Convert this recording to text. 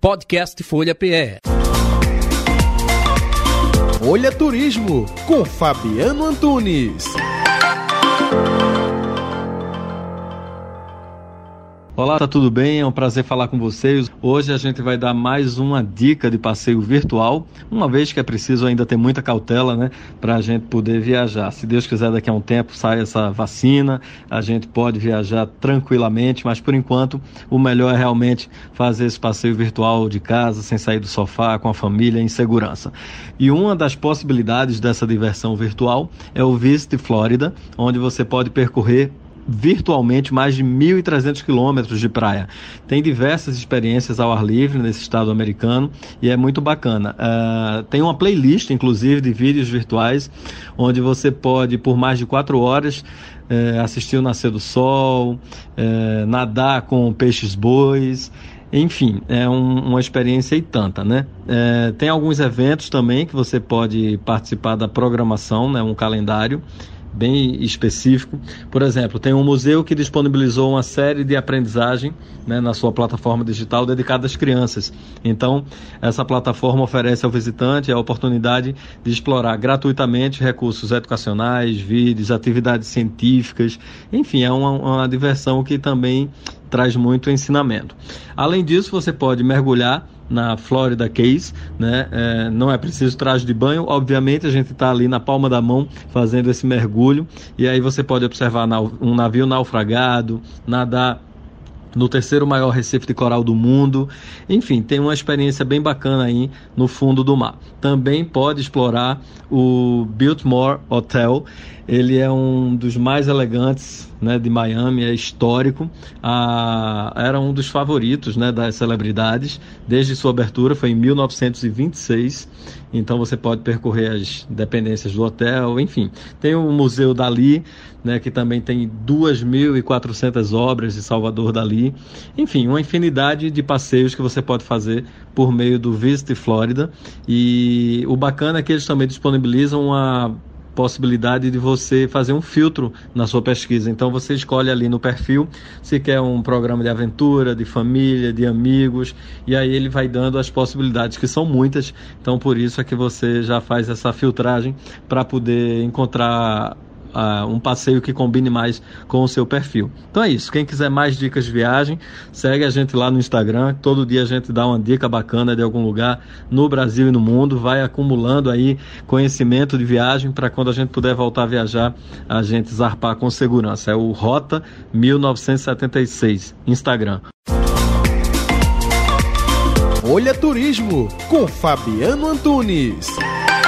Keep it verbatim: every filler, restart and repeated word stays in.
Podcast Folha P E. Folha Turismo, com Fabiano Antunes. Olá, tá tudo bem? É um prazer falar com vocês. Hoje a gente vai dar mais uma dica de passeio virtual, uma vez que é preciso ainda ter muita cautela, né, para a gente poder viajar. Se Deus quiser, daqui a um tempo sai essa vacina, a gente pode viajar tranquilamente, mas por enquanto o melhor é realmente fazer esse passeio virtual de casa, sem sair do sofá, com a família, em segurança. E uma das possibilidades dessa diversão virtual é o Visit Florida, onde você pode percorrer virtualmente mais de mil e trezentos quilômetros de praia. Tem diversas experiências ao ar livre nesse estado americano e é muito bacana. Uh, tem uma playlist, inclusive, de vídeos virtuais, onde você pode, por mais de quatro horas, uh, assistir o nascer do sol, uh, nadar com peixes-bois. Enfim, é um, uma experiência e tanta, né? É, tem alguns eventos também que você pode participar da programação, né? Um calendário bem específico. Por exemplo, tem um museu que disponibilizou uma série de aprendizagem, né, na sua plataforma digital dedicada às crianças. Então, essa plataforma oferece ao visitante a oportunidade de explorar gratuitamente recursos educacionais, vídeos, atividades científicas. Enfim, é uma, uma diversão que também traz muito ensinamento. Além disso, você pode mergulhar na Florida Keys, né? É, não é preciso traje de banho, obviamente a gente está ali na palma da mão fazendo esse mergulho, e aí você pode observar um navio naufragado, nadar no terceiro maior recife de coral do mundo. Enfim, tem uma experiência bem bacana aí no fundo do mar. Também pode explorar o Biltmore Hotel. Ele é um dos mais elegantes, né, de Miami, é histórico. Ah, era um dos favoritos, né, das celebridades desde sua abertura, foi em mil novecentos e vinte e seis. Então você pode percorrer as dependências do hotel, enfim. Tem o Museu Dalí, né, que também tem duas mil e quatrocentas obras de Salvador Dalí. Enfim, uma infinidade de passeios que você pode fazer por meio do Visit Florida. E o bacana é que eles também disponibilizam uma possibilidade de você fazer um filtro na sua pesquisa. Então você escolhe ali no perfil se quer um programa de aventura, de família, de amigos, e aí ele vai dando as possibilidades, que são muitas. Então por isso é que você já faz essa filtragem para poder encontrar Uh, um passeio que combine mais com o seu perfil. Então é isso. Quem quiser mais dicas de viagem, segue a gente lá no Instagram. Todo dia a gente dá uma dica bacana de algum lugar no Brasil e no mundo. Vai acumulando aí conhecimento de viagem para quando a gente puder voltar a viajar, a gente zarpar com segurança. É o Rota mil novecentos e setenta e seis, Instagram. Folha Turismo, com Fabiano Antunes.